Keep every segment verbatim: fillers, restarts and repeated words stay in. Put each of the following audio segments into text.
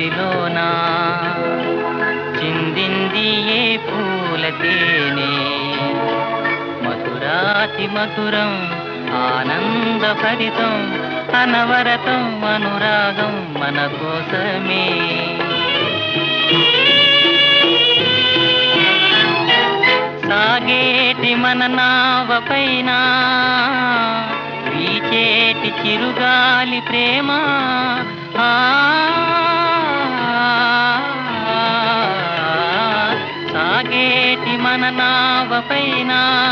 కోయిలోనా చిందింది ఏ పూలతేనే మధురాతి మధురం ఆనందభరితం అనవరతం అనురాగం మన కోసమే సాగేటి మన నావపైన వీచేటి చిరుగాలి ప్రేమ ఆ సాగేటి మన నావపైన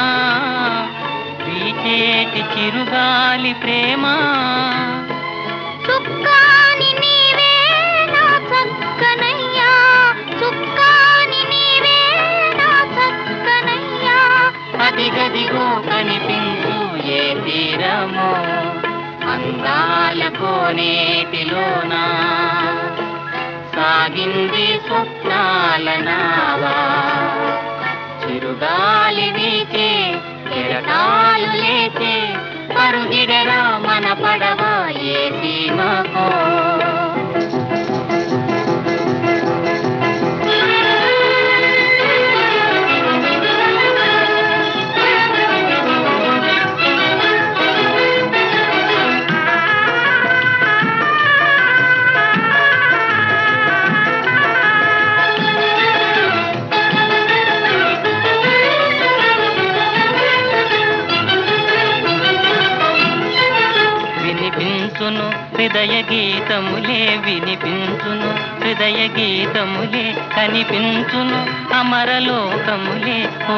వీచేటి చిరుగాలి ప్రేమ చుక్కాని నీవే నా చక్కనయ్యా చుక్కాని నీవే నా చక్కనయ్యా అదిగదిగో కనిపించు ఏ తీరమో అందాల కోనేటిలోనా సాగింది స్వప్నాల నావా చిరుగాలి వీచే కెరటాలు లేచే పరుగిడరా మన పడవ ఏ సీమకో వినిపించును హృదయ గీతములే వినిపించును హృదయ గీతములే కనిపించును అమరలోకములే ఓ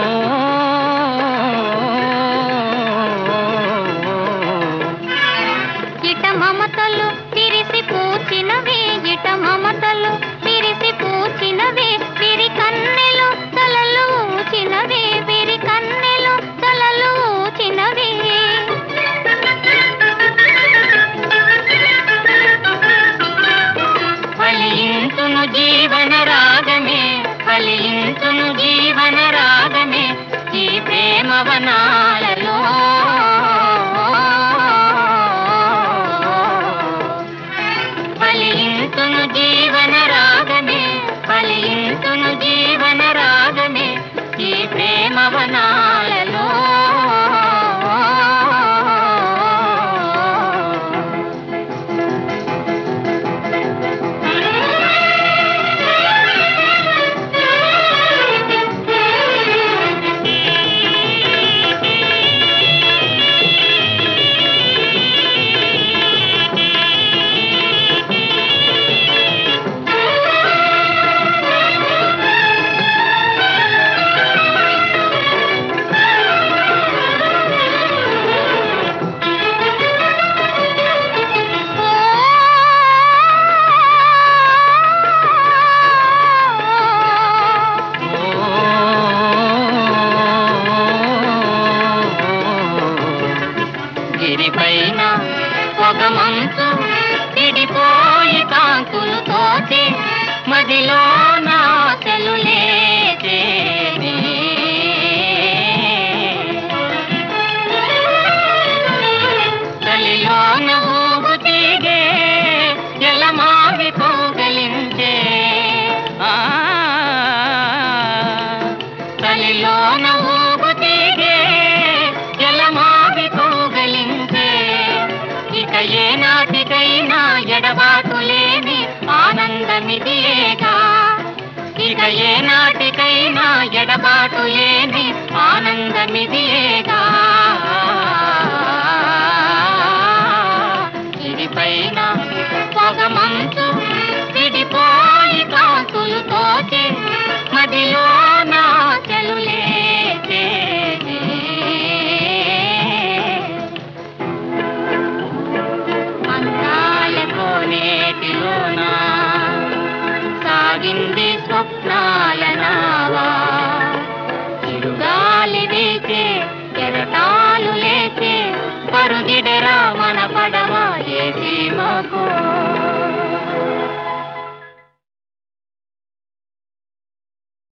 ఇట మమతలు విరిసి పూచినవే ఇట మమతలు విరిసి పూచినవే విరి కన్నెలు తలలు ఊచినవే విరి కన్నెలు తలలు ఊచినవే ఫలించును జీవన రాగమే ఫలించును జీవన రాగమే ఈ ప్రేమ వనాలలో ఫలించును జీవన రాగమే ఫలించును జీవన రాగమే ఈ ప్రేమ వనాలలో గిరిపైన ఒక మంచు విడిపోయి కాంతులు తోచి మదిలో నాశలు లేచేనే తలిలోన ఊగు తీగే ఎలమావి కౌగలించే తలిలోన ఊగు తీగే ఎలమావి కౌగలించే ఇక ఏ నాటికైనా ఎడబాటు లేని ఆనందమిదియేగా ఇక ఏ నాటికైనా ఎడబాటు లేని ఆనందమిదియేగా గిరిపైన పొగ మంచు విడిపోయి కాంతులు తోచి మదిలో నాశలు లేచేనే అందాల కోనేటిలోనా సాగింది స్వప్నాల నావా చిరుగాలి వీచే కెరటాలు లేచే పరుగిడరా మన పడవ ఏ సీమకో